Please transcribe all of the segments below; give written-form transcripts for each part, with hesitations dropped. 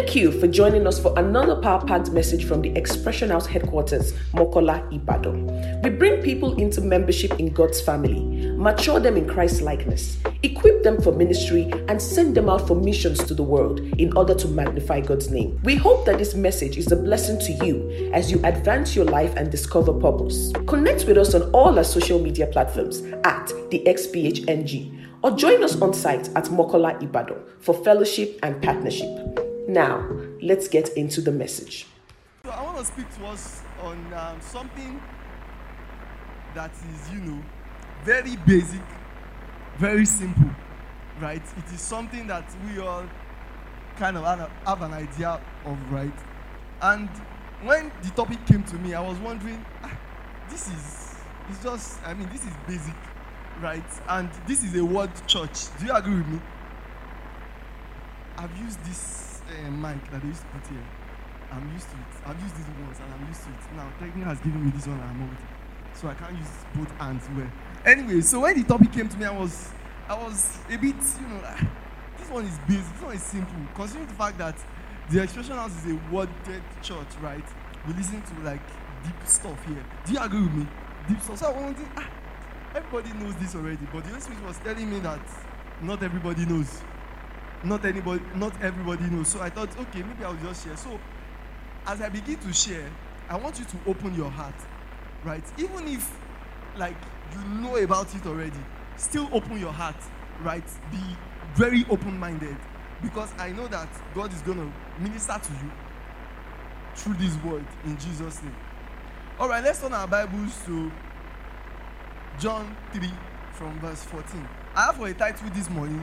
Thank you for joining us for another power-packed message from the Expression House headquarters, Mokola, Ibadan. We bring people into membership in God's family, mature them in Christ's likeness, equip them for ministry, and send them out for missions to the world in order to magnify God's name. We hope that this message is a blessing to you as you advance your life and discover purpose. Connect with us on all our social media platforms at the XPHNG, or join us on site at Mokola, Ibadan for fellowship and partnership. Now, let's get into the message. So I want to speak to us on something that is, very basic, very simple, right? It is something that we all kind of have an idea of, right? And when the topic came to me, I was wondering, this is basic, right? And this is a word church. Do you agree with me? I've used this mic that they used to put here. I'm used to it. I've used this once and I'm used to it. Now, Technic has given me this one and I'm over it. So I can't use both hands well. Anyway, so when the topic came to me, I was a bit, this one is basic, this one is simple. Considering the fact that the Expression House is a worded church, right? We listen to deep stuff here. Do you agree with me? Deep stuff. So I wanted, everybody knows this already, but the Holy Spirit was telling me that not everybody knows. Not everybody knows. So I thought, okay, maybe I'll just share. So as I begin to share, I want you to open your heart, right? Even if you know about it already, still open your heart, right? Be very open-minded, because I know that God is going to minister to you through this word in Jesus' name. All right, let's turn our Bibles to John 3 from verse 14. I have for a title this morning,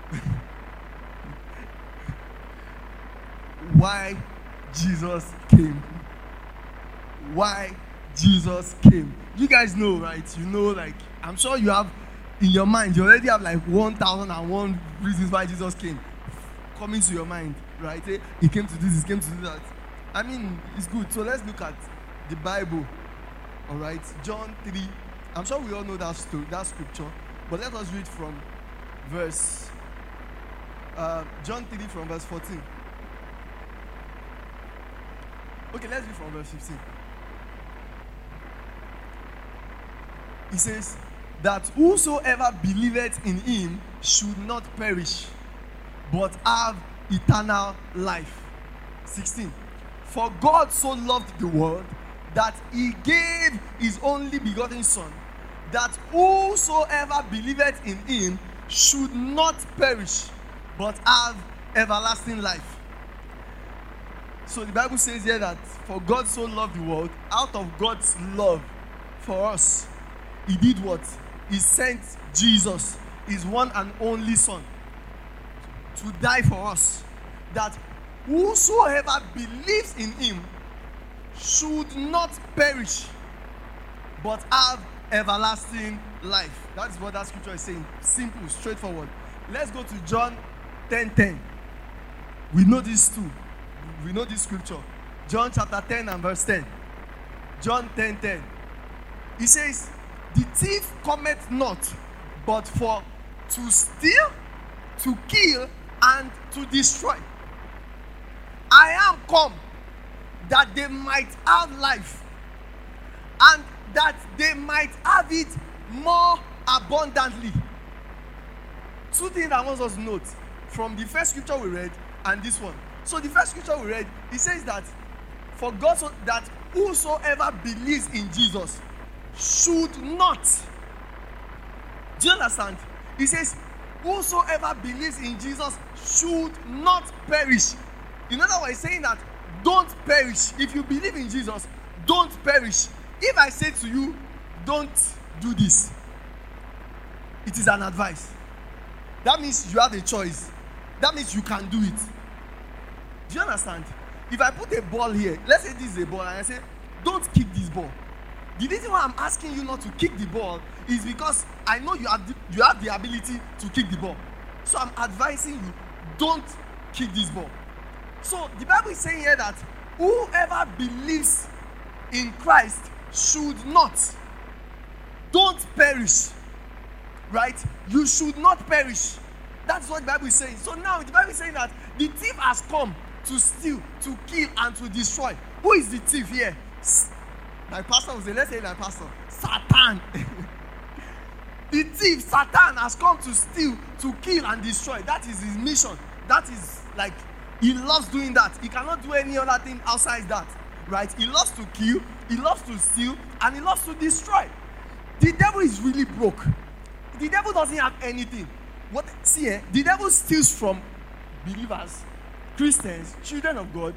Why Jesus Came. Why Jesus came. You guys know, right? I'm sure you have in your mind, you already have 1,001 reasons why Jesus came coming to your mind, right? He came to this, he came to do that. I mean, it's good. So let's look at the Bible, all right? John 3. I'm sure we all know that story, that scripture, but let us read from John 3 from verse 14. Okay, let's read from verse 15. It says that whosoever believeth in him should not perish, but have eternal life. 16. For God so loved the world that he gave his only begotten Son, that whosoever believeth in him should not perish, but have everlasting life. So the Bible says here that for God so loved the world, out of God's love for us, he did what? He sent Jesus, his one and only Son, to die for us, that whosoever believes in him should not perish, but have everlasting life. That's what that scripture is saying. Simple, straightforward. Let's go to John 10:10. We know this too. We know this scripture. John chapter 10 and verse 10. John 10:10. He says, the thief cometh not, but for to steal, to kill, and to destroy. I am come that they might have life, and that they might have it more abundantly. Two things I want us to note from the first scripture we read and this one. So the first scripture we read, it says that for God so that whosoever believes in Jesus should not. Do you understand? He says whosoever believes in Jesus should not perish. In other words, saying that don't perish. If you believe in Jesus, don't perish. If I say to you, don't do this, it is an advice. That means you have a choice. That means you can do it. Do you understand? If I put a ball here, let's say this is a ball, and I say, don't kick this ball. The reason why I'm asking you not to kick the ball is because I know you have the ability to kick the ball. So I'm advising you, don't kick this ball. So the Bible is saying here that whoever believes in Christ should not. Don't perish. Right? You should not perish. That's what the Bible is saying. So now the Bible is saying that the thief has come to steal, to kill, and to destroy. Who is the thief here? My pastor will say, let's say my pastor, Satan. The thief, Satan, has come to steal, to kill, and destroy. That is his mission. That is like, he loves doing that. He cannot do any other thing outside that. Right? He loves to kill, he loves to steal, and he loves to destroy. The devil is really broke. The devil doesn't have anything. See, the devil steals from believers, Christians, children of God,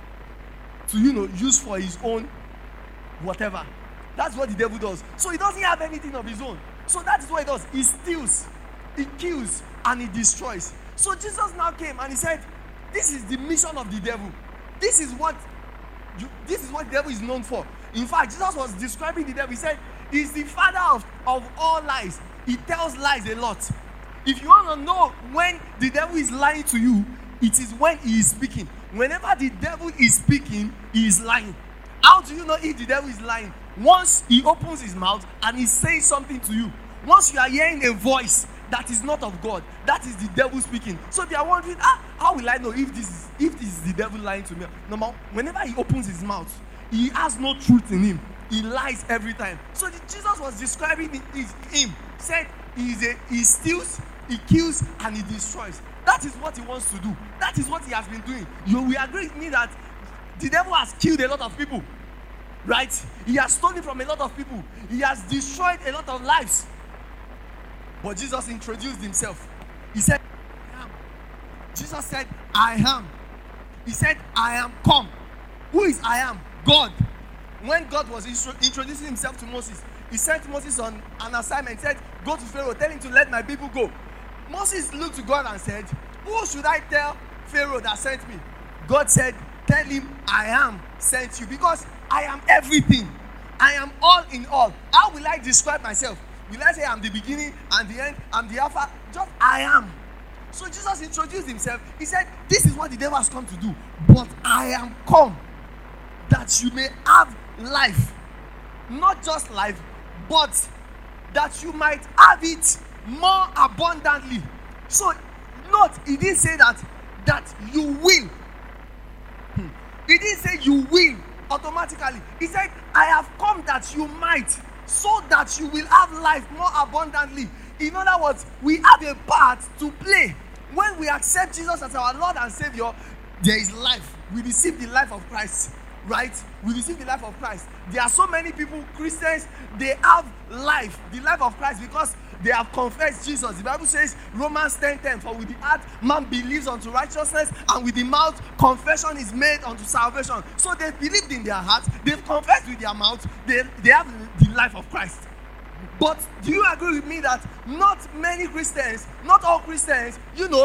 to use for his own whatever. That's what the devil does. So he doesn't have anything of his own. So that is what he does. He steals, he kills, and he destroys. So Jesus now came and he said, this is the mission of the devil. This is what the devil is known for. In fact, Jesus was describing the devil. He said, he's the father of all lies. He tells lies a lot. If you want to know when the devil is lying to you, it is when he is speaking. Whenever the devil is speaking, he is lying. How do you know if the devil is lying? Once he opens his mouth and he says something to you. Once you are hearing a voice that is not of God, that is the devil speaking. So if you are wondering, how will I know if this is the devil lying to me? Number one, whenever he opens his mouth, he has no truth in him. He lies every time. So Jesus was describing him. Said he steals, he kills, and he destroys. That is what he wants to do. That is what he has been doing. You will agree with me that the devil has killed a lot of people. Right? He has stolen from a lot of people. He has destroyed a lot of lives. But Jesus introduced himself. He said, I am. Jesus said, I am. He said, I am come. Who is I am? God. When God was introducing himself to Moses, he sent Moses on an assignment. He said, go to Pharaoh, tell him to let my people go. Moses looked to God and said, who should I tell Pharaoh that sent me? God said, tell him I am sent you, because I am everything. I am all in all. How will I describe myself? Will I say I'm the beginning and the end, I'm the Alpha? Just I am. So Jesus introduced himself. He said, this is what the devil has come to do. But I am come that you may have life. Not just life, but that you might have it more abundantly. So note, he didn't say that you will. He didn't say you will automatically. He said, I have come that you might, so that you will have life more abundantly. In other words, we have a part to play. When we accept Jesus as our Lord and Savior, there is life. We receive the life of Christ. Right? We receive the life of Christ. There are so many people, Christians, they have life, the life of Christ, because they have confessed Jesus. The Bible says, Romans 10:10, for with the heart man believes unto righteousness, and with the mouth confession is made unto salvation. So they believed in their heart, they've confessed with their mouth, they have the life of Christ. But do you agree with me that not many Christians, not all Christians,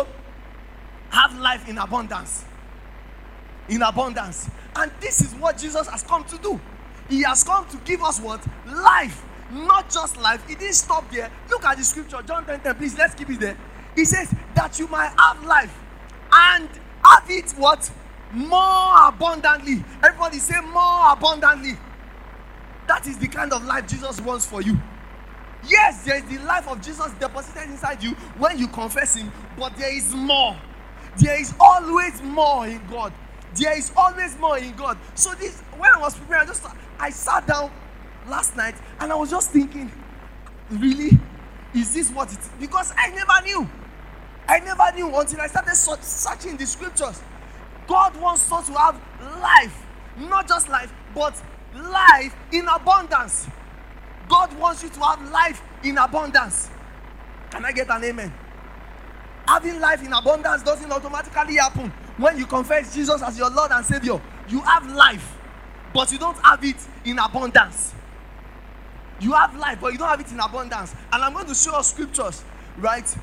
have life in abundance? In abundance. And this is what Jesus has come to do. He has come to give us what? Life. Not just life. He didn't stop there. Look at the scripture, John 10:10. Please, let's keep it there. He says that you might have life and have it what? More abundantly. Everybody say more abundantly. That is the kind of life Jesus wants for you. Yes, there is the life of Jesus deposited inside you when you confess him, but there is more. There is always more in God. There is always more in God. So when I was preparing, I sat down last night and I was just thinking, really? Is this what it is? Because I never knew. I never knew until I started searching the scriptures. God wants us to have life. Not just life, but life in abundance. God wants you to have life in abundance. Can I get an amen? Having life in abundance doesn't automatically happen. When you confess Jesus as your Lord and Savior, you have life, but you don't have it in abundance. You have life, but you don't have it in abundance. And I'm going to show us scriptures, right?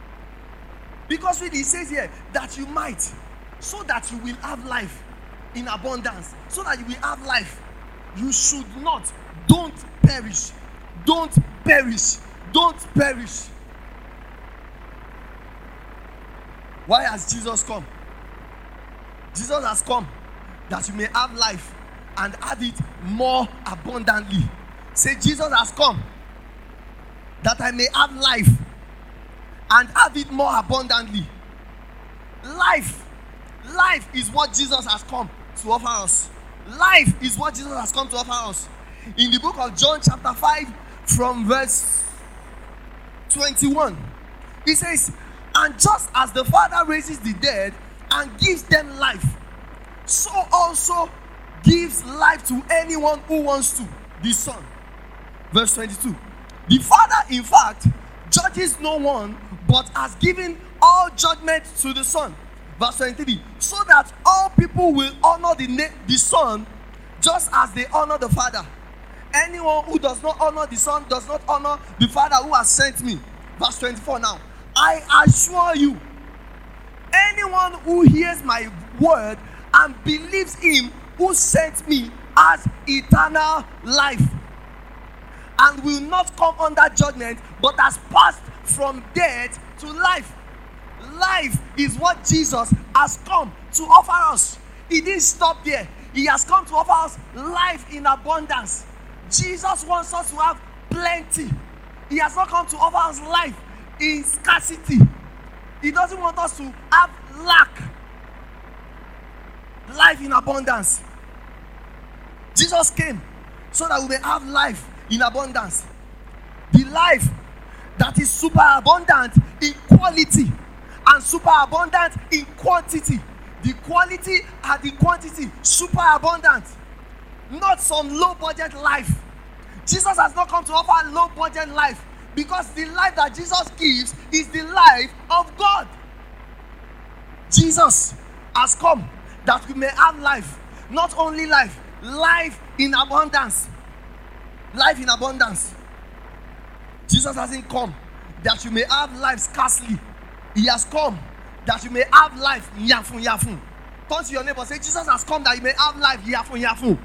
Because really it says here that you might, so that you will have life in abundance. So that you will have life. You should not. Don't perish. Don't perish. Don't perish. Why has Jesus come? Jesus has come that you may have life and have it more abundantly. Say, Jesus has come that I may have life and have it more abundantly. Life. Life is what Jesus has come to offer us. Life is what Jesus has come to offer us. In the book of John chapter 5 from verse 21, he says, and just as the Father raises the dead and gives them life, so also gives life to anyone who wants to, the Son. Verse 22, the Father in fact judges no one, but has given all judgment to the Son. Verse 23, so that all people will honor the Son just as they honor the Father. Anyone who does not honor the Son does not honor the Father who has sent me. Verse 24 now, I assure you, anyone who hears my word and believes him who sent me has eternal life and will not come under judgment, but has passed from death to life. Life is what Jesus has come to offer us. He didn't stop there. He has come to offer us life in abundance. Jesus wants us to have plenty. He has not come to offer us life in scarcity. He doesn't want us to have lack. Life in abundance. Jesus came so that we may have life in abundance. The life that is super abundant in quality and super abundant in quantity. The quality and the quantity super abundant. Not some low budget life. Jesus has not come to offer low budget life, because the life that Jesus gives is the life of God. Jesus has come that we may have life. Not only life, life in abundance. Life in abundance. Jesus hasn't come that you may have life scarcely. He has come that you may have life yafun yafun. Turn to your neighbor, say, Jesus has come that you may have life yafun yafun.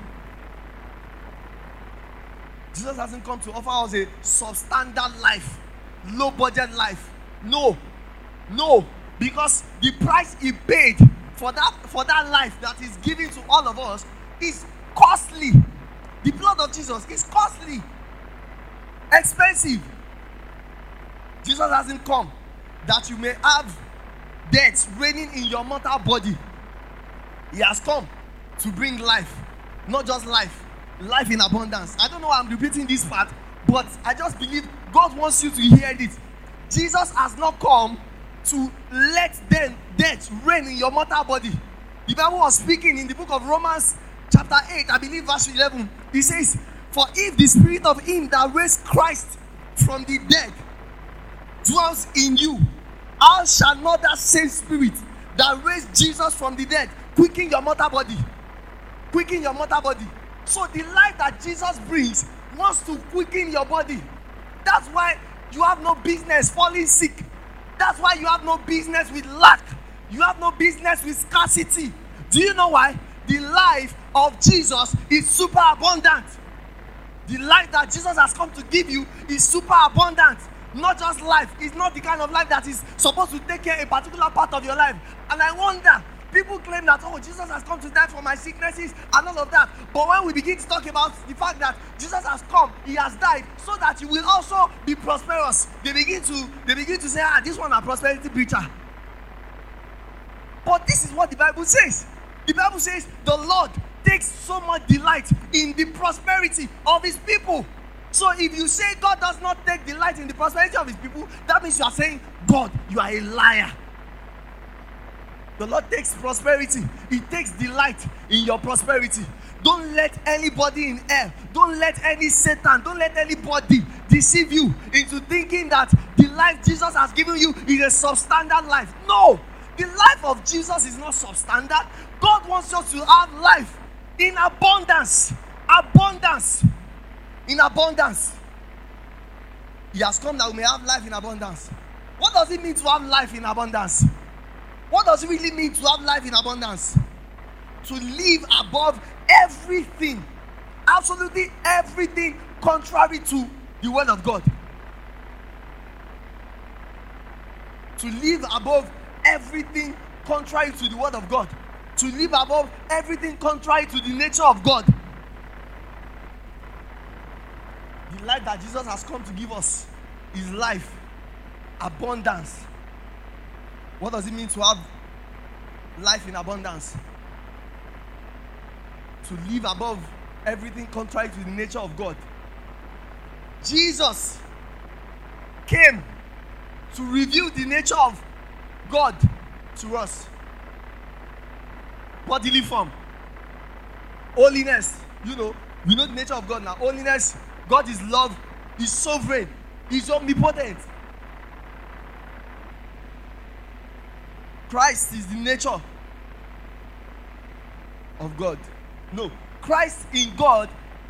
Jesus hasn't come to offer us a substandard life, low budget life. No, because the price he paid for that life that is given to all of us is costly. The blood of Jesus is costly, expensive. Jesus hasn't come that you may have death reigning in your mortal body. He has come to bring life, not just life, life in abundance. I don't know why I'm repeating this part, but I just believe God wants you to hear it. Jesus has not come to let death reign in your mortal body. The Bible was speaking in the book of Romans chapter 8, I believe verse 11. It says, for if the spirit of him that raised Christ from the dead dwells in you, how shall not that same spirit that raised Jesus from the dead quicken your mortal body? Quicken your mortal body. So the life that Jesus brings wants to quicken your body. That's why you have no business falling sick. That's why you have no business with lack. You have no business with scarcity. Do you know why? The life of Jesus is super abundant. The life that Jesus has come to give you is super abundant. Not just life. It's not the kind of life that is supposed to take care of a particular part of your life. And I wonder, people claim that, oh, Jesus has come to die for my sicknesses and all of that. But when we begin to talk about the fact that Jesus has come, he has died, so that you will also be prosperous, they begin to say, this one a prosperity preacher. But this is what the Bible says. The Bible says the Lord takes so much delight in the prosperity of his people. So if you say God does not take delight in the prosperity of his people, that means you are saying, God, you are a liar. The Lord takes prosperity. He takes delight in your prosperity. Don't let anybody in hell, don't let any Satan, don't let anybody deceive you into thinking that the life Jesus has given you is a substandard life. No, the life of Jesus is not substandard. God wants us to have life in abundance. Abundance. In abundance. He has come that we may have life in abundance. What does it mean to have life in abundance? What does it really mean to have life in abundance? To live above everything, absolutely everything contrary to the word of God. To live above everything contrary to the word of God. To live above everything contrary to the nature of God. The life that Jesus has come to give us is life, abundance. What does it mean to have Life in abundance. To live above everything contrary to the nature of God. Jesus came to reveal the nature of God to us. Bodily form. Holiness. We know the nature of God now. Holiness. God is love. He's sovereign. He's omnipotent. Christ is the nature of God. No, Christ in God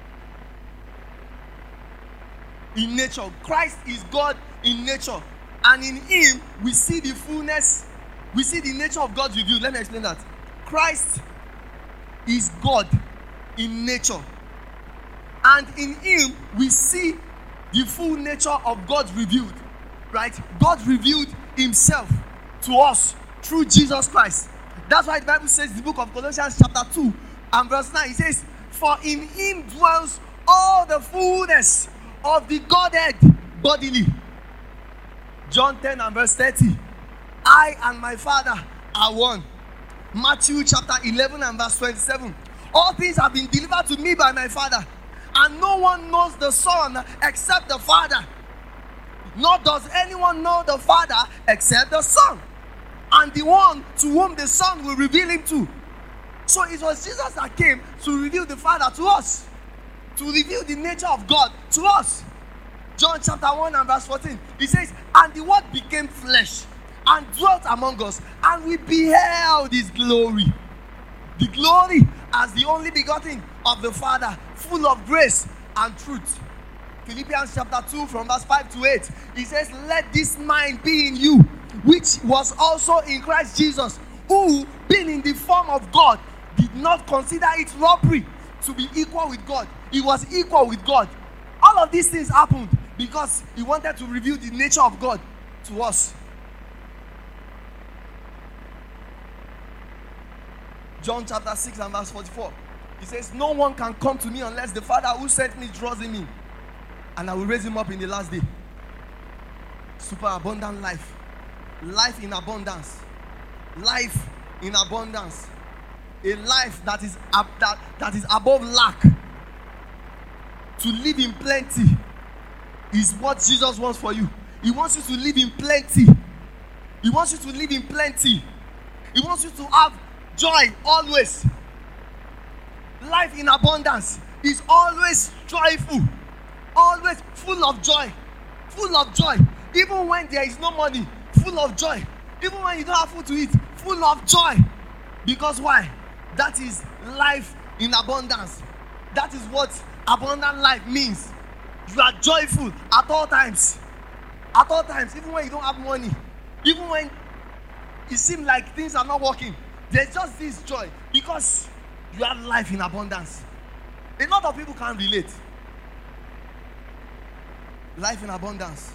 in nature. Christ is God in nature. And in him, we see the fullness, we see the nature of God revealed. Let me explain that. Christ is God in nature. And in him, we see the full nature of God revealed. Right? God revealed himself to us through Jesus Christ. That's why the Bible says in the book of Colossians chapter 2 and verse 9, it says, for in him dwells all the fullness of the Godhead bodily. John 10 and verse 30. I and my Father are one. Matthew chapter 11 and verse 27. All things have been delivered to me by my Father, and no one knows the Son except the Father. Nor does anyone know the Father except the Son, and the one to whom the Son will reveal him to. So it was Jesus that came to reveal the Father to us, to reveal the nature of God to us. John chapter 1 and verse 14, it says, and the Word became flesh and dwelt among us, and we beheld his glory. The glory as the only begotten of the Father, full of grace and truth. Philippians chapter 2 from verse 5 to 8, it says, let this mind be in you, which was also in Christ Jesus, who, being in the form of God, did not consider it robbery to be equal with God. He was equal with God. All of these things happened because he wanted to reveal the nature of God to us. John chapter 6 and verse 44. He says, no one can come to me unless the Father who sent me draws him in, and I will raise him up in the last day. Super abundant life. Life in abundance. Life in abundance. A life that is above lack. To live in plenty is what Jesus wants for you. He wants you to live in plenty. He wants you to live in plenty. He wants you to have joy always. Life in abundance is always joyful, always full of joy, full of joy. Even when there is no money, full of joy. Even when you don't have food to eat, full of joy. Because why? That is life in abundance. That is what abundant life means. You are joyful at all times. At all times, even when you don't have money, even when it seems like things are not working, there's just this joy because you have life in abundance. A lot of people can't relate. Life in abundance.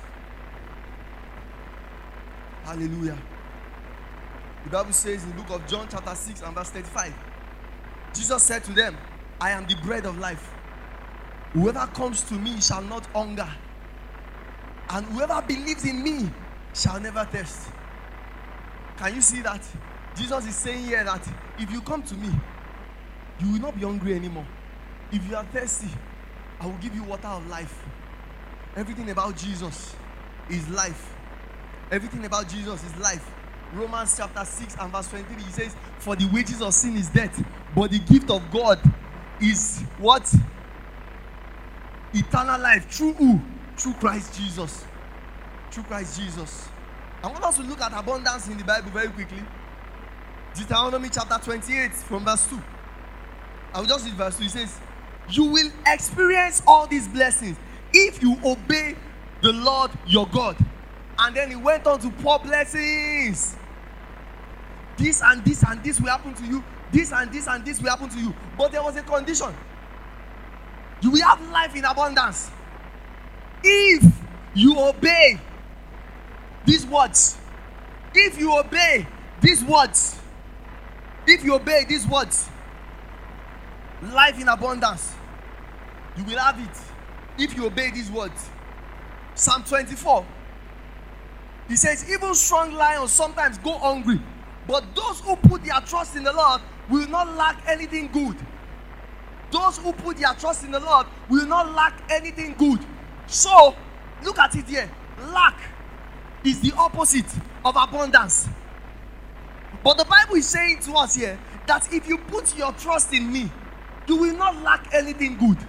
Hallelujah. The Bible says in the book of John chapter 6 and verse 35, Jesus said to them, I am the bread of life. Whoever comes to me shall not hunger, and whoever believes in me shall never thirst. Can you see that? Jesus is saying here that if you come to me, you will not be hungry anymore. If you are thirsty, I will give you water of life. Everything about Jesus is life. Everything about Jesus is life. Romans chapter 6 and verse 23, he says, for the wages of sin is death, but the gift of God is what? Eternal life. Through who? Through Christ Jesus. Through Christ Jesus. I want us to look at abundance in the Bible very quickly. Deuteronomy chapter 28 from verse 2. I will just read verse 2. It says, you will experience all these blessings if you obey the Lord your God. And then he went on to pour blessings. This and this and this will happen to you. This and this and this will happen to you. But there was a condition. You will have life in abundance if you obey these words. If you obey these words. If you obey these words. Life in abundance. You will have it if you obey these words. Psalm 24. He says, even strong lions sometimes go hungry, But those who put their trust in the Lord will not lack anything good. Those who put their trust in the Lord will not lack anything good. So, look at it here. Lack is the opposite of abundance. But the Bible is saying to us here that if you put your trust in me, you will not lack anything good.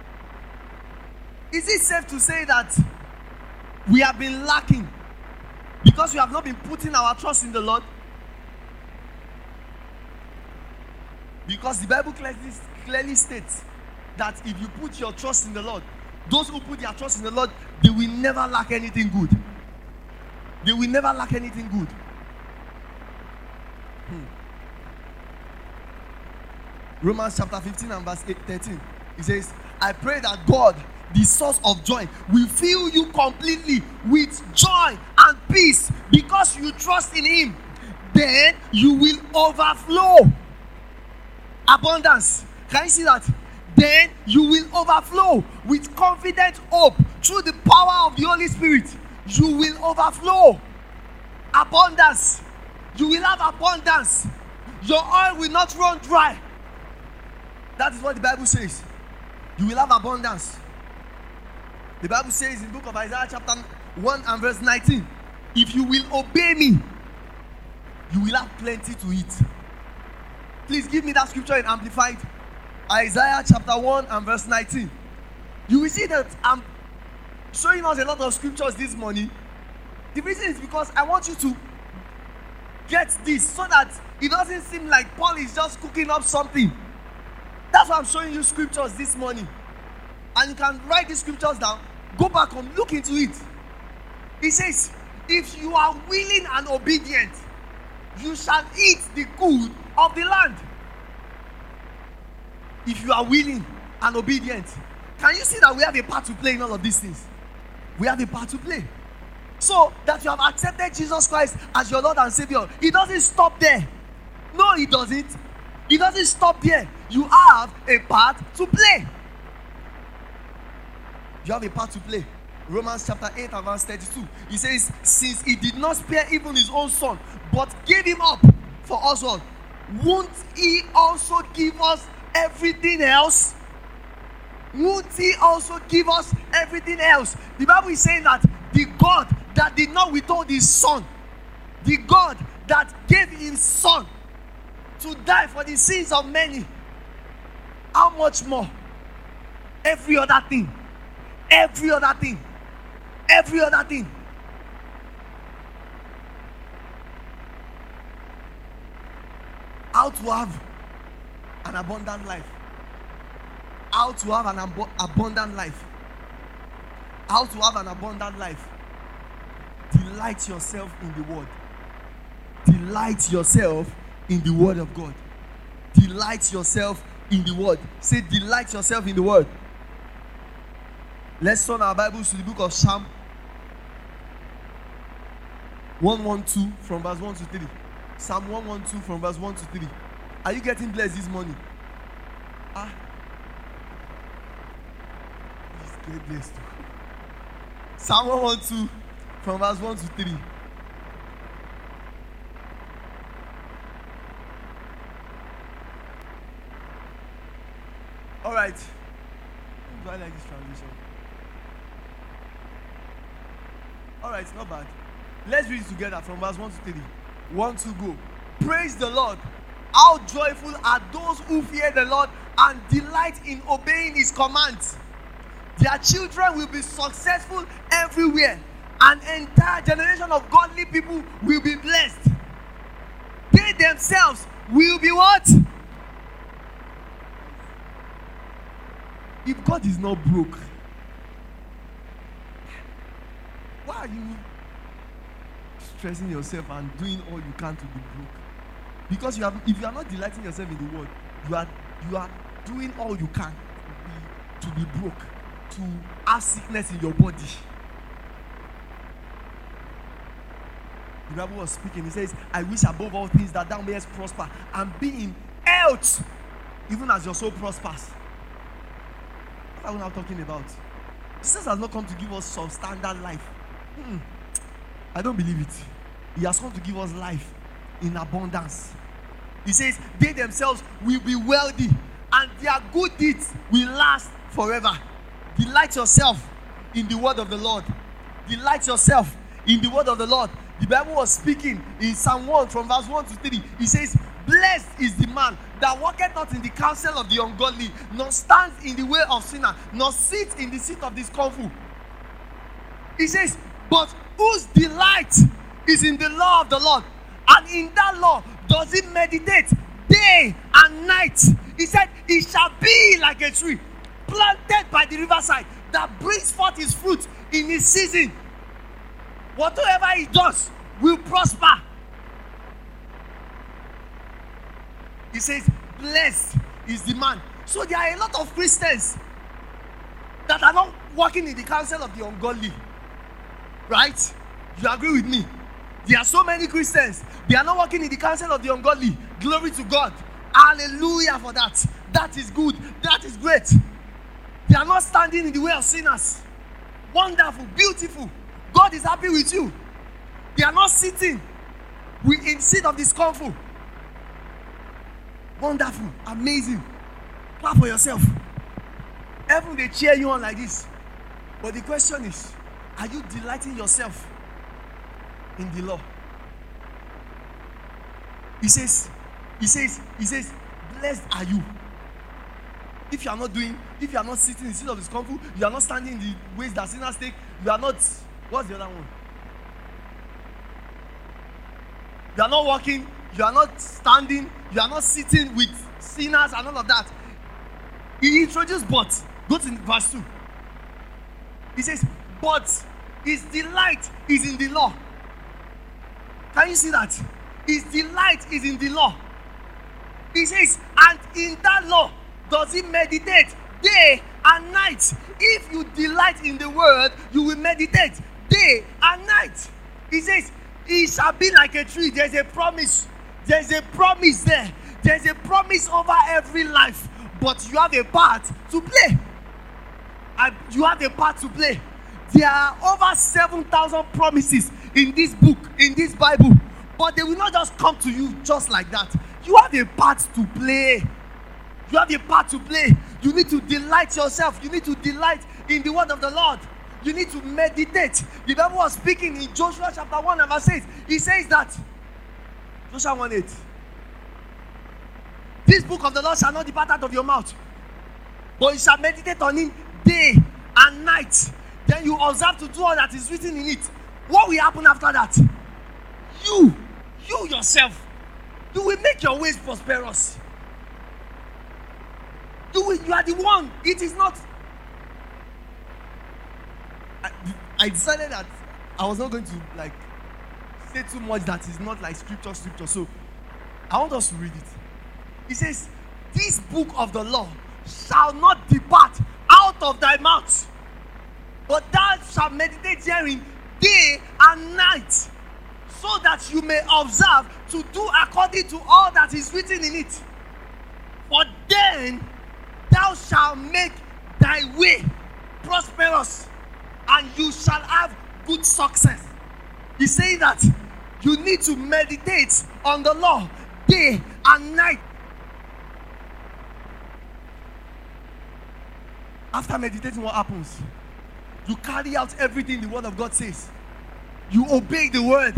Is it safe to say that we have been lacking because we have not been putting our trust in the Lord? Because the Bible clearly states that if you put your trust in the Lord, those who put their trust in the Lord, they will never lack anything good. They will never lack anything good. Romans chapter 15 and verse 13. It says, I pray that God, the source of joy, will fill you completely with joy and peace because you trust in Him. Then you will overflow. Abundance. Can you see that? Then you will overflow with confident hope through the power of the Holy Spirit. You will overflow. Abundance. You will have abundance. Your oil will not run dry. That is what the Bible says. You will have abundance. The Bible says in the book of Isaiah chapter 1 and verse 19, if you will obey me, you will have plenty to eat. Please give me that scripture in Amplified. Isaiah chapter 1 and verse 19. You will see that I'm showing us a lot of scriptures this morning. The reason is because I want you to get this so that it doesn't seem like Paul is just cooking up something. That's why I'm showing you scriptures this morning. And you can write these scriptures down, go back and look into it. It says, if you are willing and obedient, you shall eat the good of the land. If you are willing and obedient. Can you see that we have a part to play in all of these things? We have a part to play. So that you have accepted Jesus Christ as your Lord and Savior, it doesn't stop there. No, it doesn't. It doesn't stop there. You have a part to play. You have a part to play. Romans chapter 8 and verse 32. He says, since He did not spare even His own Son, but gave Him up for us all, won't He also give us everything else? Won't He also give us everything else? The Bible is saying that the God that did not withhold His Son, the God that gave His Son to die for the sins of many, how much more? Every other thing. Every other thing. Every other thing. How to have an abundant life. How to have an abundant life. How to have an abundant life. Delight yourself in the Word. Delight yourself in the Word of God. Delight yourself in the Word. Say, delight yourself in the Word. Let's turn our Bibles to the book of Psalm 112 from verse 1 to 3. Psalm 112 from verse 1 to 3. Are you getting blessed this morning? Please get blessed. Psalm 112 from verse 1 to 3. All right. Do I like this transition? All right, not bad. Let's read it together from verse 1 to 3. 1, 2, go. Praise the Lord. How joyful are those who fear the Lord and delight in obeying His commands. Their children will be successful everywhere. An entire generation of godly people will be blessed. They themselves will be what? If God is not broke, why are you stressing yourself and doing all you can to be broke? Because if you are not delighting yourself in the Word, you are doing all you can to be broke, to have sickness in your body. The Bible was speaking. He says, I wish above all things that thou mayest prosper and be in health, even as your soul prospers. What are we now talking about? Jesus has not come to give us substandard life. I don't believe it. He has come to give us life in abundance. He says, they themselves will be wealthy, and their good deeds will last forever. Delight yourself in the word of the Lord. Delight yourself in the word of the Lord. The Bible was speaking in Psalm 1 from verse 1 to 3. He says, blessed is the man that walketh not in the counsel of the ungodly, nor stands in the way of sinner, nor sits in the seat of the scornful. He says, but whose delight is in the law of the Lord, and in that law does he meditate day and night. He said, he shall be like a tree planted by the riverside, that brings forth his fruit in his season. Whatever he does will prosper. He says, blessed is the man. So there are a lot of Christians that are not walking in the counsel of the ungodly. Right? You agree with me? There are so many Christians. They are not walking in the counsel of the ungodly. Glory to God. Hallelujah for that. That is good. That is great. They are not standing in the way of sinners. Wonderful. Beautiful. God is happy with you. They are not sitting in the seat of the scornful. Wonderful. Amazing. Clap for yourself. Heaven, they cheer you on like this. But the question is, are you delighting yourself in the law? He says, blessed are you. If you are not sitting in the seat of the scornful, you are not standing in the ways that sinners take, you are not, what's the other one? You are not walking, you are not standing, you are not sitting with sinners and all of that. He introduced but. Go to verse 2. He says, but his delight is in the law. Can you see that? His delight is in the law. He says, and in that law does he meditate day and night. If you delight in the word, you will meditate day and night. He says, he shall be like a tree. There's a promise. There's a promise there. There's a promise over every life. But you have a part to play. You have a part to play. There are over 7,000 promises in this book, in this Bible. But they will not just come to you just like that. You have a part to play. You have a part to play. You need to delight yourself. You need to delight in the word of the Lord. You need to meditate. The Bible was speaking in Joshua chapter 1 and verse 8. He says that, Joshua 1:8. This book of the Lord shall not depart out of your mouth, but you shall meditate on it day and night. Then you observe to do all that is written in it. What will happen after that? You yourself, you will make your ways prosperous. You are the one. It is not. I decided that I was not going to say too much that is not like scripture. So I want us to read it. It says, this book of the law shall not depart out of thy mouth, but thou shalt meditate therein day and night, so that you may observe to do according to all that is written in it. For then thou shalt make thy way prosperous, and you shall have good success. He says that you need to meditate on the law day and night. After meditating, what happens? You carry out everything the word of God says. You obey the word.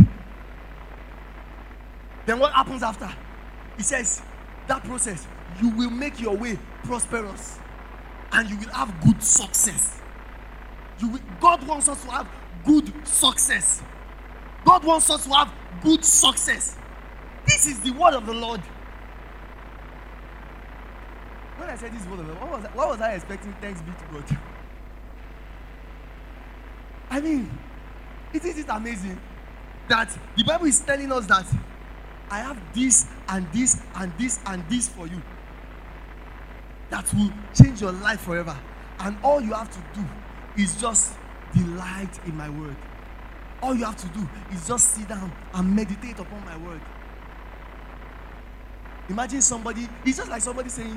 Then what happens after? He says, that process, you will make your way prosperous, and you will have good success. God wants us to have good success. God wants us to have good success. This is the word of the Lord. When I said this word of the Lord, what was I expecting? Thanks be to God. I mean, isn't it amazing that the Bible is telling us that I have this and this and this and this for you that will change your life forever. And all you have to do is just delight in my word. All you have to do is just sit down and meditate upon my word. Imagine somebody, it's just like somebody saying,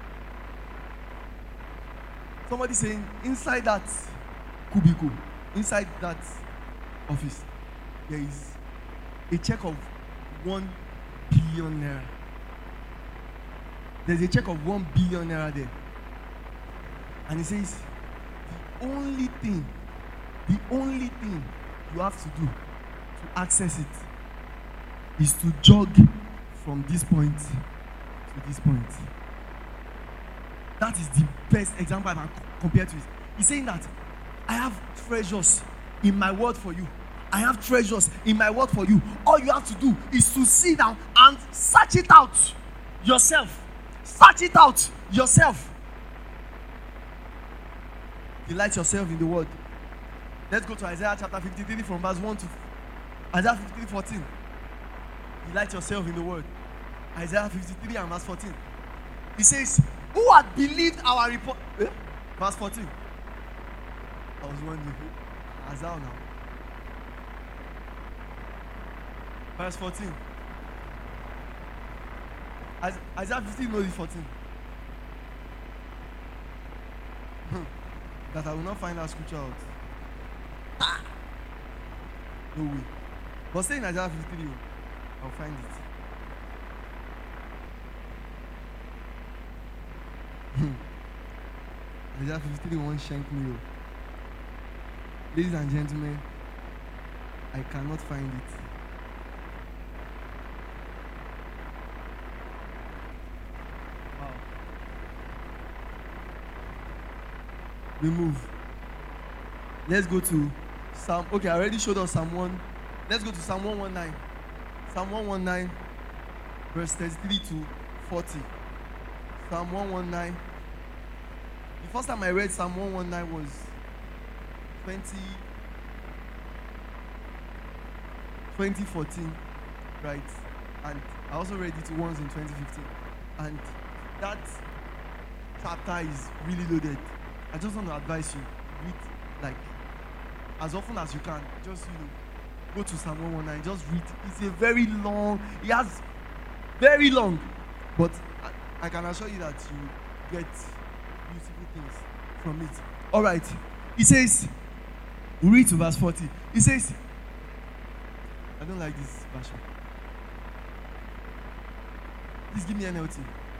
inside that cubicle, inside that office, there is a check of 1 billion naira. There's a check of 1 billion naira there. And he says, the only thing you have to do to access it is to jog from this point to this point. That is the best example I can compare to it. He's saying that I have treasures in my word for you. I have treasures in my word for you. All you have to do is to sit down and search it out yourself. Search it out yourself. Delight yourself in the word. Let's go to Isaiah chapter 53 from verse 1 to Isaiah 53:14. Delight yourself in the word. Isaiah 53 and verse 14. He says, who had believed our report? Verse 14. I was wondering, Isaiah now. Verse 14. Isaiah 15 knows 14. That I will not find that scripture out. No way. But stay in Isaiah 53, I'll find it. Isaiah 53 won't shank me. Ladies and gentlemen, I cannot find it. Wow. We move. Let's go to Psalm. Okay, I already showed us Psalm 1. Let's go to Psalm 119. Psalm 119, verse 33 to 40. Psalm 119. The first time I read Psalm 119 was 2014, right? And I also read it once in 2015. And that chapter is really loaded. I just want to advise you, read like as often as you can. Just go to Psalm 119. Just read. It's a very long. It has very long, but I can assure you that you get beautiful things from it. All right. He says, we read to verse 40. He says, I don't like this version. Please give me NLT.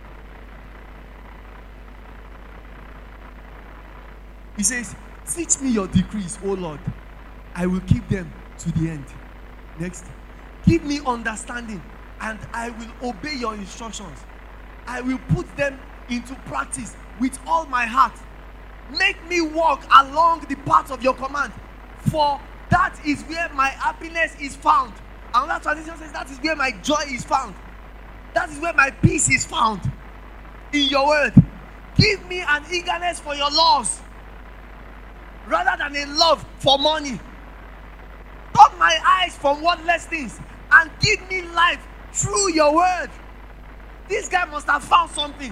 He says, teach me your decrees, O Lord. I will keep them to the end. Next. Give me understanding, and I will obey your instructions. I will put them into practice with all my heart. Make me walk along the path of your command, for that is where my happiness is found. Another translation says that is where my joy is found. That is where my peace is found. In your word. Give me an eagerness for your laws, rather than a love for money. Turn my eyes from worthless things and give me life through your word. This guy must have found something.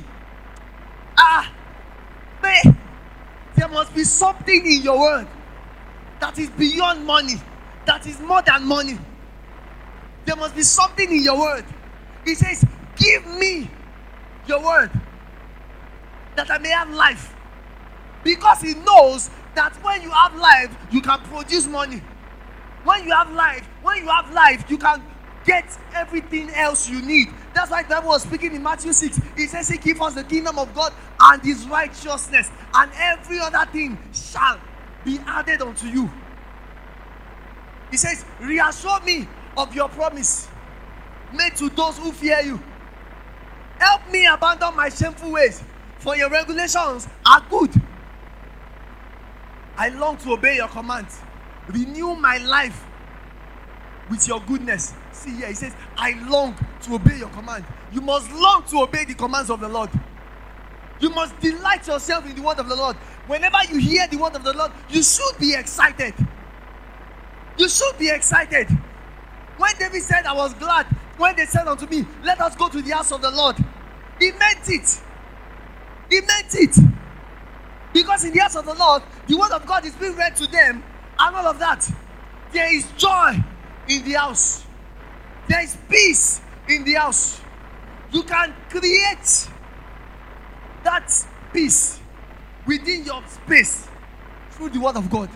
There must be something in your word that is beyond money, that is more than money. There must be something in your word. He says, give me your word that I may have life. Because he knows that when you have life, you can produce money. When you have life, you can get everything else you need. That's why the Bible was speaking in Matthew 6. He says, seek ye first the kingdom of God and his righteousness, and every other thing shall be added unto you. He says, reassure me of your promise made to those who fear you. Help me abandon my shameful ways, for your regulations are good. I long to obey your commands. Renew my life with your goodness. See here, he says, I long to obey your command. You must long to obey the commands of the Lord. You must delight yourself in the word of the Lord. Whenever you hear the word of the Lord, you should be excited. You should be excited. When David said, I was glad when they said unto me, let us go to the house of the Lord. He meant it. He meant it. Because in the house of the Lord, the word of God is being read to them, and all of that. There is joy in the house. There is peace in the house. You can create that peace within your space through the word of God.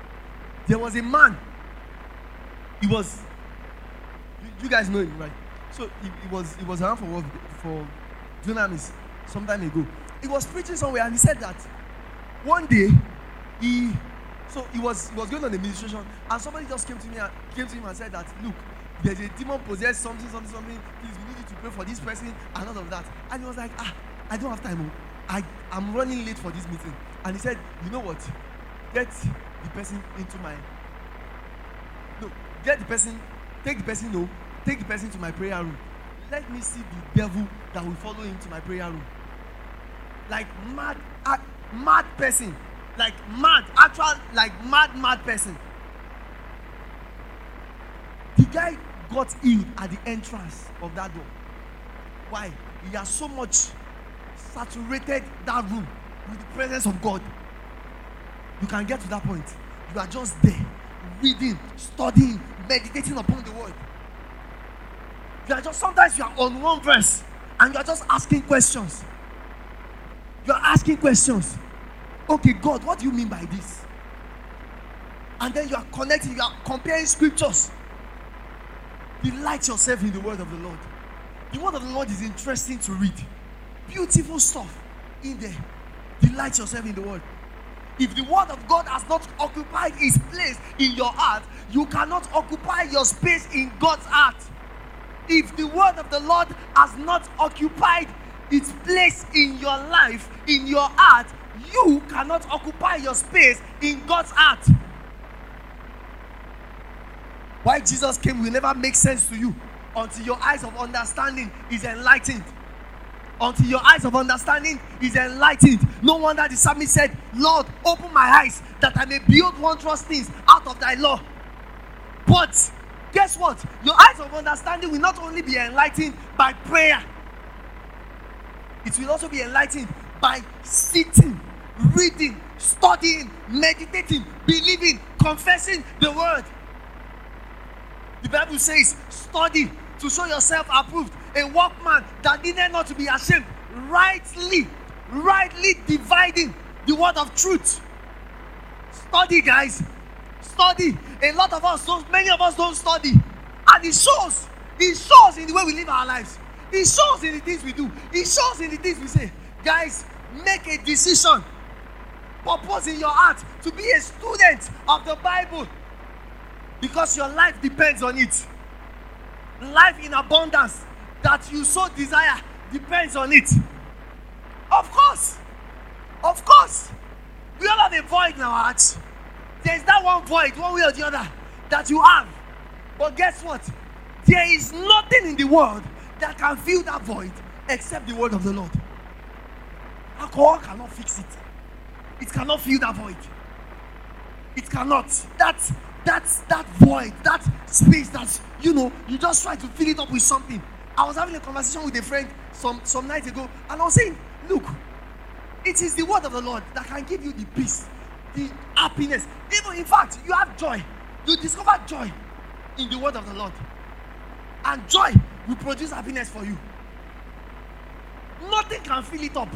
There was a man. He was, you guys know him, right? So he was around for Dunamis some time ago. He was preaching somewhere and he said that one day he was going on a ministration and somebody just came to him and said that, look, there's a demon possessed something, please, we need you to pray for this person and all of that. And he was like, I don't have time. I'm running late for this meeting. And he said, you know what? Take the person to my prayer room. Let me see the devil that will follow him to my prayer room. Like mad person. Like mad person. The guy got healed at the entrance of that door. Why? He has so much saturated that room with the presence of God. You can get to that point. You are just there, reading, studying, meditating upon the word. Sometimes you are on one verse and you are just asking questions. You are asking questions. Okay, God, what do you mean by this? And then you are connecting, you are comparing scriptures. Delight yourself in the word of the Lord. The word of the Lord is interesting to read. Beautiful stuff in there. Delight yourself in the word. If the word of God has not occupied its place in your heart, you cannot occupy your space in God's heart. If the word of the Lord has not occupied its place in your life, in your heart, you cannot occupy your space in God's heart. Why Jesus came will never make sense to you until your eyes of understanding is enlightened. Until your eyes of understanding is enlightened. No wonder the psalmist said, Lord, open my eyes that I may behold wondrous things out of thy law. But guess what? Your eyes of understanding will not only be enlightened by prayer, it will also be enlightened by sitting, reading, studying, meditating, believing, confessing the word. The Bible says, study to show yourself approved, a workman that needed not to be ashamed, rightly dividing the word of truth. Study, guys. Study. Many of us don't study. And it shows in the way we live our lives. It shows in the things we do. It shows in the things we say. Guys, make a decision. Purpose in your heart to be a student of the Bible. Because your life depends on it. Life in abundance that you so desire depends on it. Of course. We all have a void in our hearts. There's that one void, one way or the other, that you have. But guess what? There is nothing in the world that can fill that void except the word of the Lord. Alcohol cannot fix it. It cannot fill that void. It cannot. That void, that space that, you just try to fill it up with something. I was having a conversation with a friend some night ago, and I was saying, look, it is the word of the Lord that can give you the peace, the happiness. Even, in fact, you have joy. You discover joy in the word of the Lord. And joy will produce happiness for you. Nothing can fill it up.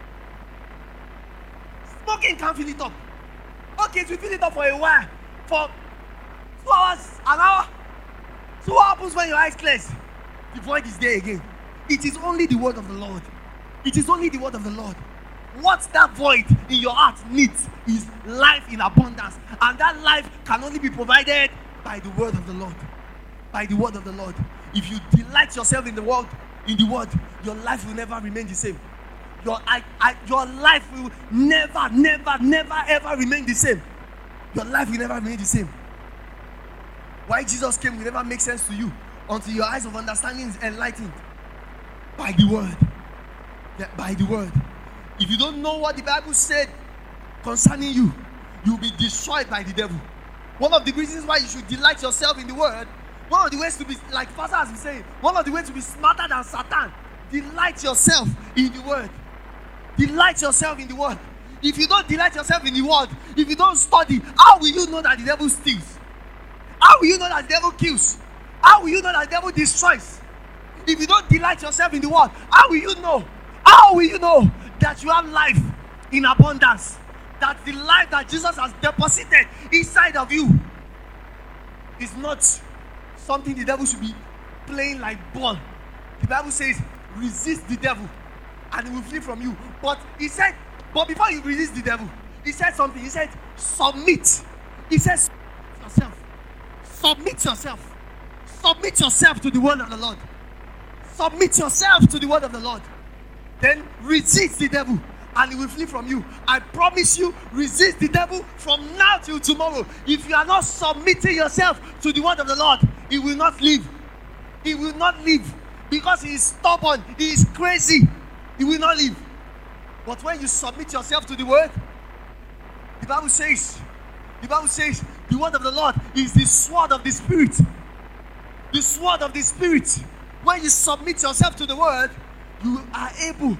Smoking can fill it up. Okay, it will fill it up for a while. For 2 hours, an hour. So what happens when your eyes close? The void is there again. It is only the word of the Lord. It is only the word of the Lord. What that void in your heart needs is life in abundance. And that life can only be provided by the word of the Lord. By the word of the Lord. If you delight yourself in the word, your life will never remain the same. Your life will never ever remain the same. Your life will never remain the same. Why Jesus came will never make sense to you until your eyes of understanding is enlightened by the word. Yeah, by the word. If you don't know what the Bible said concerning you, you'll be destroyed by the devil. One of the reasons why you should delight yourself in the word, one of the ways to be, like Pastor has been saying, one of the ways to be smarter than Satan, delight yourself in the word. Delight yourself in the word. If you don't delight yourself in the word, if you don't study, how will you know that the devil steals? How will you know that the devil kills? How will you know that the devil destroys? If you don't delight yourself in the word, how will you know? How will you know that you have life in abundance? That the life that Jesus has deposited inside of you is not something the devil should be playing like ball The Bible says, resist the devil and he will flee from you. But he said, but before you resist the devil, he said something. He said, submit. He says, yourself. Submit yourself. Submit yourself to the word of the Lord. Submit yourself to the word of the Lord. Then resist the devil and he will flee from you. I promise you, resist the devil from now till tomorrow. If you are not submitting yourself to the word of the Lord, he will not leave. He will not leave because he is stubborn. He is crazy. He will not leave. But when you submit yourself to the word, the Bible says the word of the Lord is the sword of the Spirit. The sword of the Spirit. When you submit yourself to the word, you are able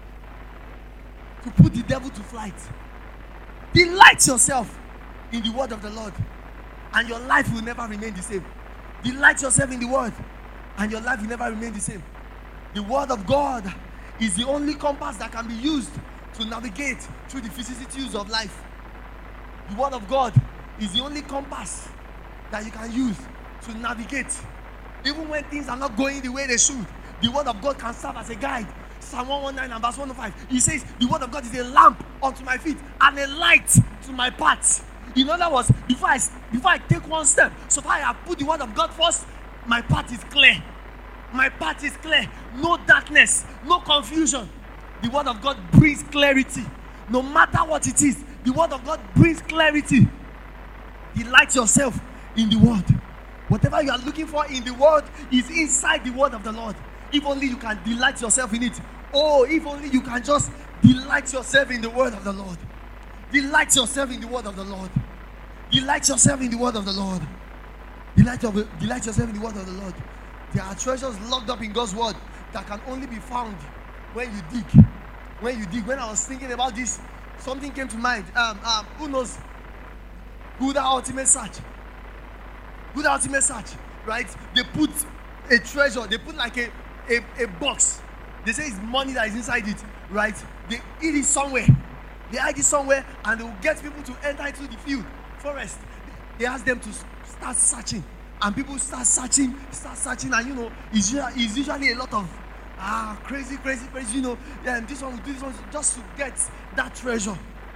to put the devil to flight. Delight yourself in the word of the Lord, and your life will never remain the same. Delight yourself in the word, and your life will never remain the same. The word of God is the only compass that can be used to navigate through the vicissitudes of life. The word of God is the only compass that you can use to navigate. Even when things are not going the way they should, the word of God can serve as a guide. Psalm 119 and verse 105, he says, the word of God is a lamp unto my feet and a light to my path. In other words, before I take one step, so far I have put the word of God first, my path is clear. My path is clear. No darkness, no confusion. The word of God brings clarity. No matter what it is, the word of God brings clarity. Delight yourself in the word. Whatever you are looking for in the word is inside the word of the Lord. If only you can delight yourself in it. Oh, if only you can just delight yourself in the word of the Lord. Delight yourself in the word of the Lord. Delight yourself in the word of the Lord. Delight yourself in the word of the Lord. There are treasures locked up in God's word that can only be found when you dig. When you dig. When I was thinking about this, something came to mind. Who knows? Buddha Ultimate Search. Buddha Ultimate Search, right? They put a treasure. They put like a box. They say it's money that is inside it, right? They eat it somewhere. They hide it somewhere, and they will get people to enter into the field, forest. They ask them to start searching, and people start searching, and you know, it's usually a lot of crazy, this one will do this one just to get that treasure,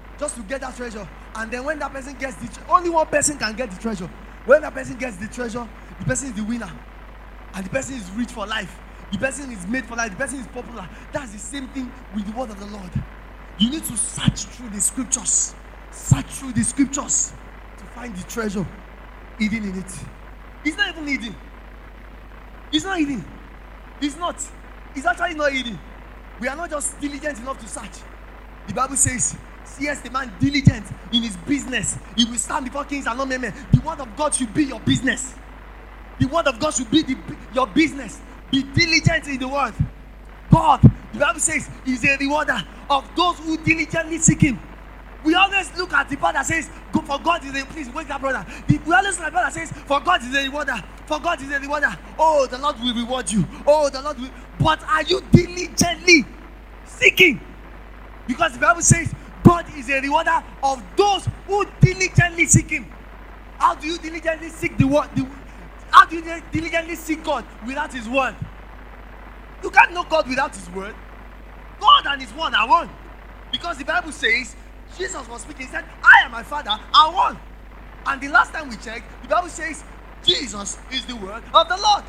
and then when that person gets only one person can get the treasure. When that person gets the treasure, the person is the winner, and the person is rich for life. The person is made for life. The person is popular. That's the same thing with the word of the Lord. You need to search through the scriptures. Search through the scriptures to find the treasure hidden in it. It's not even hidden. It's not hidden. It's not. It's actually not hidden. We are not just diligent enough to search. The Bible says, yes, the man diligent in his business, he will stand before kings and not men. The word of God should be your business. The word of God should be your business. Be diligent in the word. God, the Bible says, is a rewarder of those who diligently seek him. We always look at the part that says, "Go for God is a." Please wake that brother. We always look at the part that says, "For God is a rewarder. For God is a rewarder." Oh, the Lord will reward you. Oh, the Lord will. But are you diligently seeking? Because the Bible says, God is a rewarder of those who diligently seek him. How do you diligently seek the word? How do you diligently seek God without his word? You can't know God without his word. God and his word are one. Because the Bible says, Jesus was speaking, he said, I and my Father are one. And the last time we checked, the Bible says, Jesus is the word of the Lord.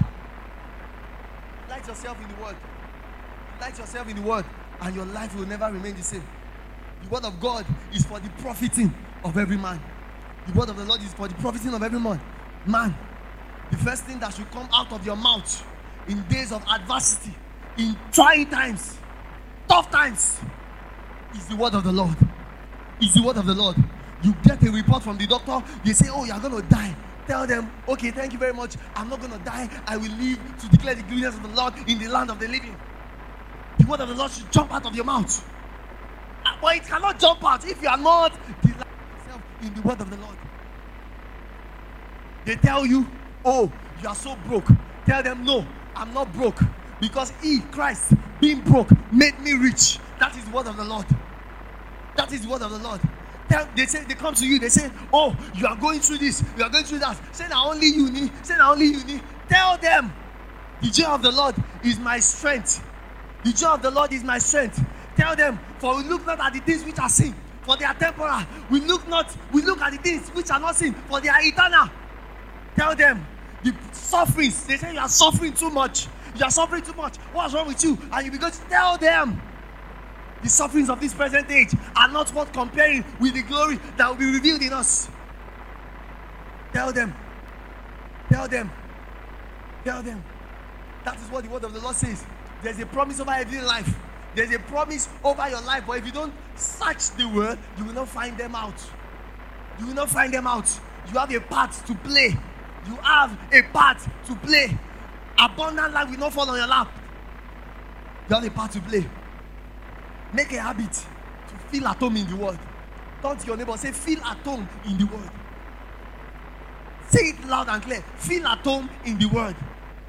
Delight yourself in the word. Delight yourself in the word, and your life will never remain the same. The word of God is for the profiting of every man. The word of the Lord is for the profiting of every man. The first thing that should come out of your mouth in days of adversity, in trying times, tough times, is the word of the Lord. Is the word of the Lord. You get a report from the doctor, they say, oh, you're going to die. Tell them, okay, thank you very much. I'm not going to die. I will live to declare the goodness of the Lord in the land of the living. The word of the Lord should jump out of your mouth. But it cannot jump out if you are not delighting yourself in the word of the Lord. They tell you, oh, you are so broke. Tell them, no, I'm not broke. Because he, Christ, being broke, made me rich. That is the word of the Lord. That is the word of the Lord. They come to you, they say, oh, you are going through this, you are going through that. Say now only you need. Tell them, The joy of the Lord is my strength. The joy of the Lord is my strength. Tell them, for we look not at the things which are seen, for they are temporal. We look at the things which are not seen, for they are eternal. Tell them the sufferings. They say you are suffering too much. You are suffering too much. What's wrong with you? And you begin to tell them the sufferings of this present age are not worth comparing with the glory that will be revealed in us. Tell them. Tell them. Tell them. That is what the word of the Lord says. There's a promise over every life. There's a promise over your life. But if you don't search the word, you will not find them out. You will not find them out. You have a part to play. You have a part to play. Abundant life will not fall on your lap. You have a part to play. Make a habit to feel at home in the word. Turn to your neighbor, say, feel at home in the word. Say it loud and clear. Feel at home in the word.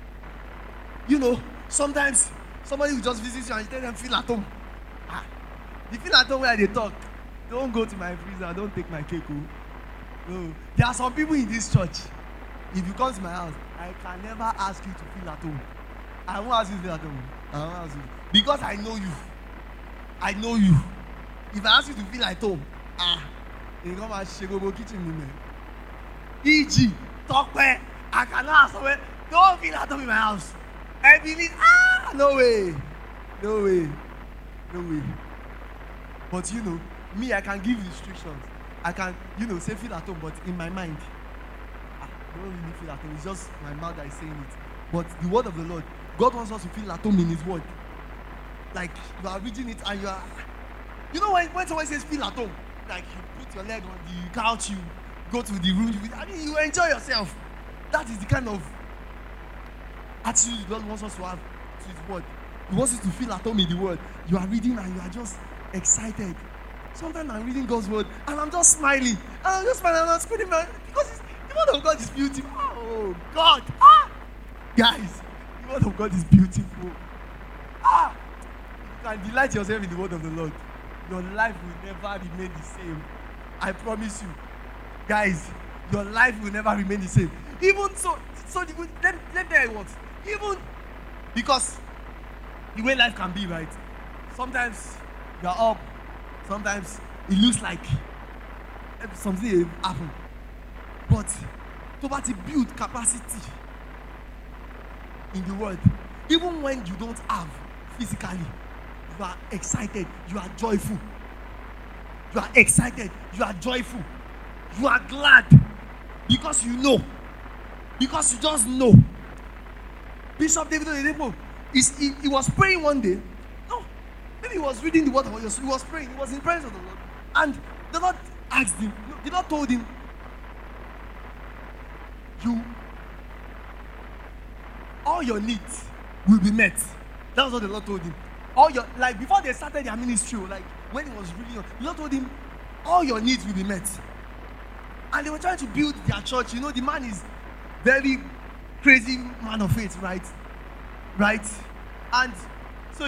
You know, sometimes somebody will just visit you and you tell them, feel at home. You feel at home where they talk. Don't go to my freezer, don't take my cake. No. There are some people in this church. If you come to my house, I can never ask you to feel at home. I won't ask you to feel at home. I won't ask you. Because I know you. I know you. If I ask you to feel at home, you come and shake over kitchen women. E.g. talk where I cannot ask somewhere. Don't feel at home in my house. I believe, no way. No way. No way. But you know, me, I can give restrictions. I can, say feel at home, but in my mind, I don't really feel at home. It's just my mouth that is saying it. But the word of the Lord, God wants us to feel at home in His word. Like you are reading it and you are, when someone says feel at home, like you put your leg on the couch, you go to the room, you enjoy yourself. That is the kind of attitude God wants us to have to His word. He wants you to feel at home in the word. You are reading and you are just excited. Sometimes I'm reading God's word and I'm just smiling. And I'm just smiling and I'm screaming because the word of God is beautiful. Oh God. Guys, the word of God is beautiful. You can delight yourself in the word of the Lord. Your life will never remain the same. I promise you. Guys, your life will never remain the same. Even so let there what? Even because the way life can be, right? Sometimes you are up. Sometimes it looks like something happened. But to build capacity in the word, even when you don't have physically, you are excited, you are joyful. You are excited, you are joyful. You are glad because you know. Because you just know. Bishop David Oyedepo, he was praying one day. No, maybe he was reading the word of God. He was praying. He was in the presence of the Lord. And the Lord asked him, the Lord told him, all your needs will be met. That's what the Lord told him. Before they started their ministry, like when he was really young, the Lord told him, all your needs will be met. And they were trying to build their church. The man is very crazy man of faith, right? And so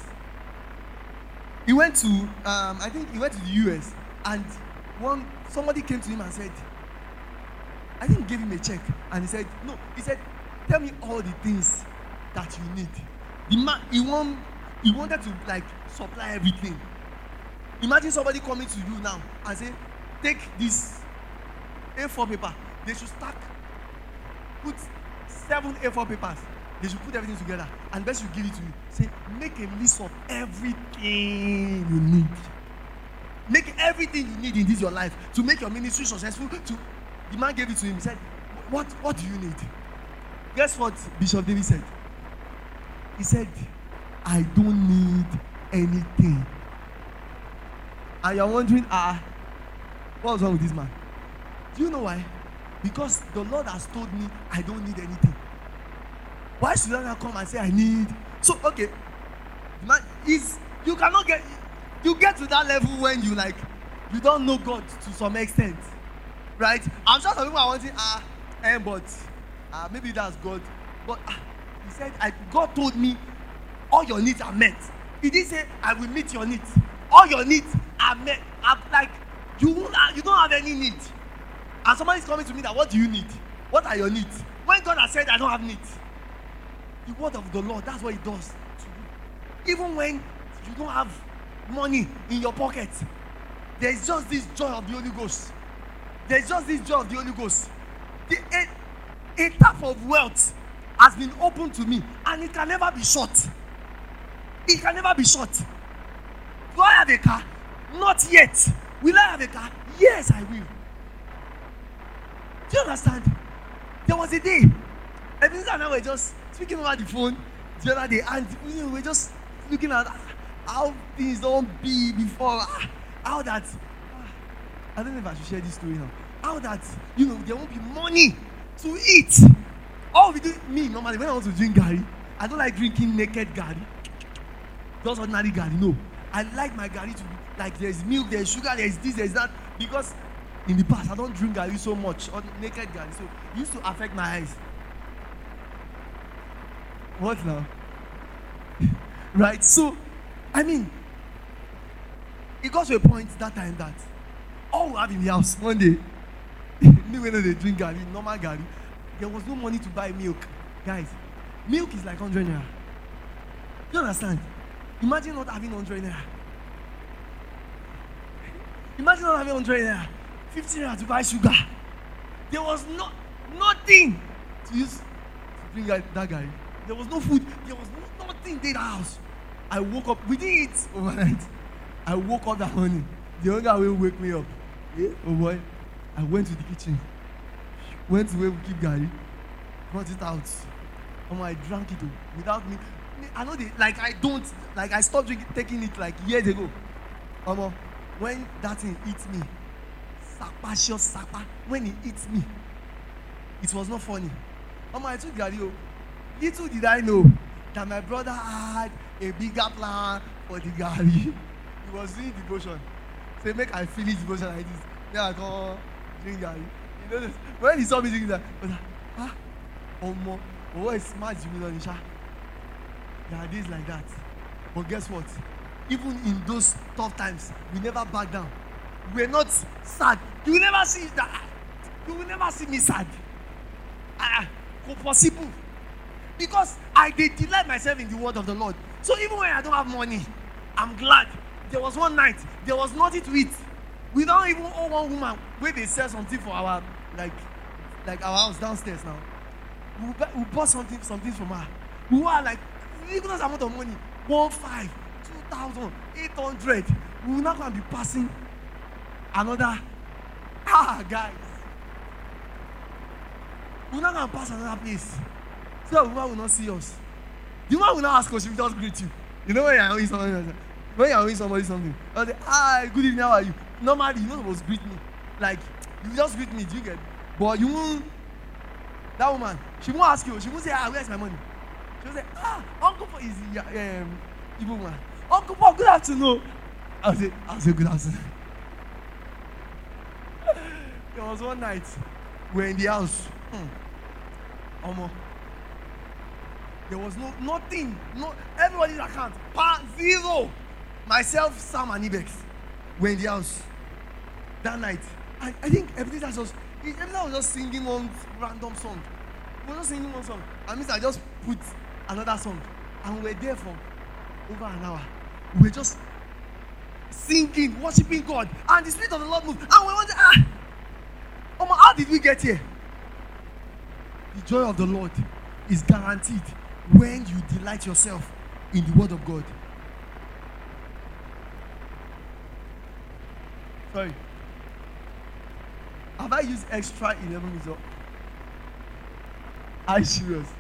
he went to I think he went to the US, and somebody came to him and said, I think he gave him a check, and he said, tell me all the things that you need. The man, he wanted to supply everything. Imagine somebody coming to you now and say, take this A4 paper. They should put 7 A4 papers. They should put everything together and best you give it to you. Say, make a list of everything you need. Make everything you need in this your life to make your ministry successful. The man gave it to him. He said, what do you need? Guess what Bishop David said? He said, I don't need anything. And you're wondering, what's wrong with this man? Do you know why? Because the Lord has told me I don't need anything. Why should I not come and say I need? So, okay, man, you cannot you get to that level when you don't know God to some extent, right? I'm sure some people are wanting, but maybe that's God. But he said, God told me all your needs are met. He didn't say I will meet your needs. All your needs are met. You don't have any need. And somebody is coming to me that, what do you need? What are your needs? When God has said I don't have needs. The word of the Lord, that's what it does to you. Even when you don't have money in your pocket, there's just this joy of the Holy Ghost. There's just this joy of the Holy Ghost. A tap of wealth has been opened to me, and it can never be shut. It can never be shut. Do I have a car? Not yet. Will I have a car? Yes, I will. Do you understand? There was a day, Ebenezer and I were just speaking over the phone the other day, and we were just looking at how things don't be before. How that, I don't know if I should share this story now. How that, there won't be money to eat. All we do, me normally, when I want to drink garri, I don't like drinking naked garri. Just ordinary garri, no. I like my garri to be like there's milk, there's sugar, there's this, there's that. Because in the past, I don't drink garri so much, or naked garri. So it used to affect my eyes. What now? Right? So, I mean, it got to a point that time that all we have in the house one day, me when they drink garri, normal garri, there was no money to buy milk. Guys, milk is like 100 naira. You understand? Imagine not having 100 naira. Imagine not having 100 naira. 50 naira to buy sugar. There was nothing to use to drink that garri. There was no food. There was nothing in the house. I woke up. We didn't eat overnight. I woke up that morning. The hunger will wake me up. Yeah? Oh boy. I went to the kitchen. Went to where we keep garri. Brought it out. I drank it without me. I know I stopped taking it like years ago. When that thing eats me, sapa, when it eats me, it was not funny. I took garri. Little did I know that my brother had a bigger plan for the garri. He was doing devotion. Say, make I finish devotion like this. Then I go drink garri. When he saw me drinking that, he was like, what is smart Jimmy Lonisha? There are days like that. But guess what? Even in those tough times, we never back down. We're not sad. You will never see that. You will never see me sad. Possible. Because I did delight myself in the word of the Lord. So even when I don't have money, I'm glad. There was one night, there was nothing to eat. We don't even owe one woman where they sell something for our like our house downstairs now. We bought something from her. We were like ridiculous amount of money. 1,500, 2,000, 800. We will not going to be passing another guys. We're not going to pass another place. So the woman will not see us. The woman will not ask us, she will just greet you. You know when you're owing somebody something. I'll say, hi, good evening, how are you? Normally, you're not supposed to greet me. Like, you just greet me, do you get it? But you won't, that woman, she won't ask you, she won't say, where's my money? She'll say, Uncle Paul is evil man. Uncle Paul, good afternoon. I'll say good afternoon. There was one night, we're in the house. There was nothing, everybody's account, zero. Myself, Sam, and Ibex were in the house that night. I think Ebenezer was just singing one random song. We were just singing one song. And I just put another song. And we were there for over an hour. We were just singing, worshiping God. And the Spirit of the Lord moved. And we went, how did we get here? The joy of the Lord is guaranteed when you delight yourself in the word of God. Sorry. Have I used extra 11 minutes? Are you serious?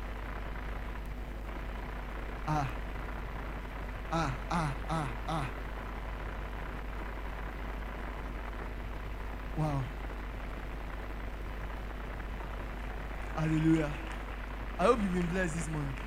Wow. Hallelujah. I hope you've been blessed this morning.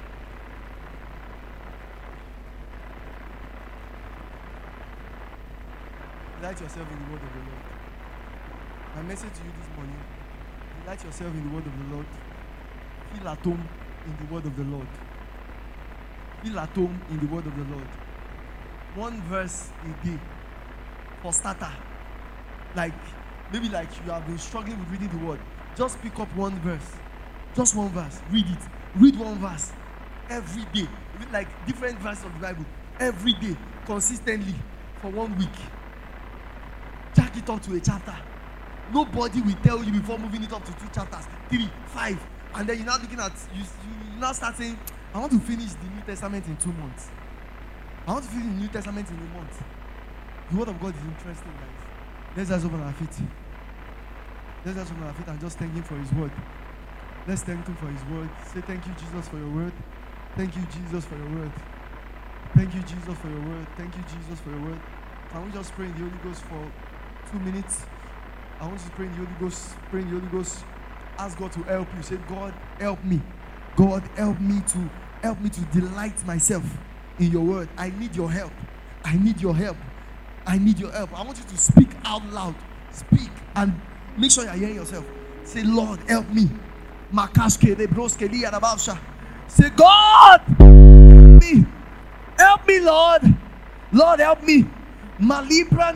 Delight yourself in the word of the Lord. My message to you this morning, delight yourself in the word of the Lord. Feel at home in the word of the Lord. Feel at home in the word of the Lord. One verse a day for starter. Maybe you have been struggling with reading the word. Just pick up one verse. Just one verse. Read it. Read one verse. every day. Like different verses of the Bible. Every day, consistently, for 1 week. Jack it up to a chapter. Nobody will tell you before moving it up to 2 chapters, 3, 5. And then you're now looking at, you now start saying, I want to finish the New Testament in 2 months. I want to finish the New Testament in a month. The word of God is interesting, guys. Let's just open our feet. Let's just open our feet and just thank Him for His word. Let's thank Him for His word. Say, thank you, Jesus, for your word. Thank you, Jesus, for your word. Thank you, Jesus, for your word. Thank you, Jesus, for your word. Can we just pray in the Holy Ghost for 2 minutes? I want you to pray in the Holy Ghost. Pray in the Holy Ghost. Ask God to help you. Say, God, help me. God, help me to delight myself in your word. I need your help. I need your help. I need your help. I want you to speak out loud. Speak and make sure you're hearing yourself. Say, Lord, help me. Say, God, help me. Help me, Lord. Lord, help me. Lord,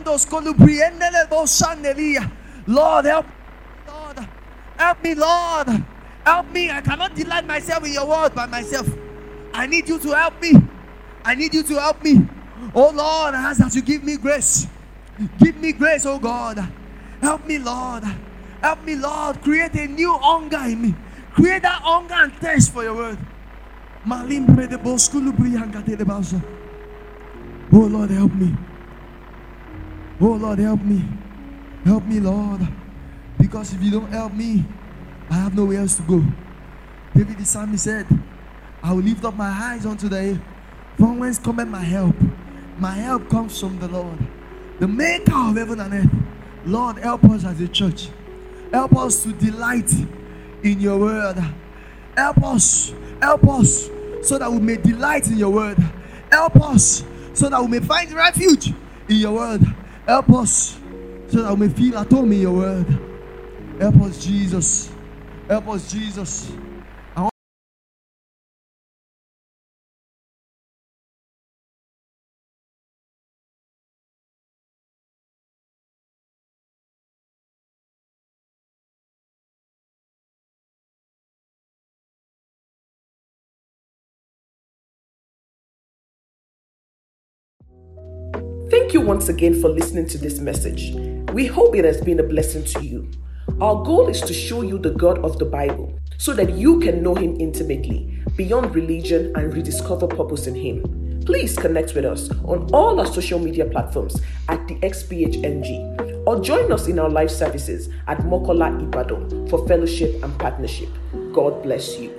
help me. Lord, help me, Lord. Help me. I cannot delight myself in your word by myself. I need you to help me. I need you to help me. Oh Lord, I ask that you give me grace. Give me grace, oh God. Help me, Lord. Help me, Lord. Create a new hunger in me. Create that hunger and thirst for your word. Oh Lord, help me. Oh Lord, help me. Help me, Lord. Because if you don't help me, I have nowhere else to go. David the psalmist said, I will lift up my eyes unto the hill. From whence cometh my help? My help comes from the Lord, the maker of heaven and earth. Lord, help us as a church. Help us to delight in your word. Help us so that we may delight in your word. Help us so that we may find refuge in your word. Help us so that we may feel at home in your word. Help us, Jesus. Help us, Jesus. Thank you once again for listening to this message. We hope it has been a blessing to you. Our goal is to show you the God of the Bible so that you can know Him intimately, beyond religion, and rediscover purpose in Him. Please connect with us on all our social media platforms at the XPHNG, or join us in our live services at Mokola Ibadan for fellowship and partnership. God bless you.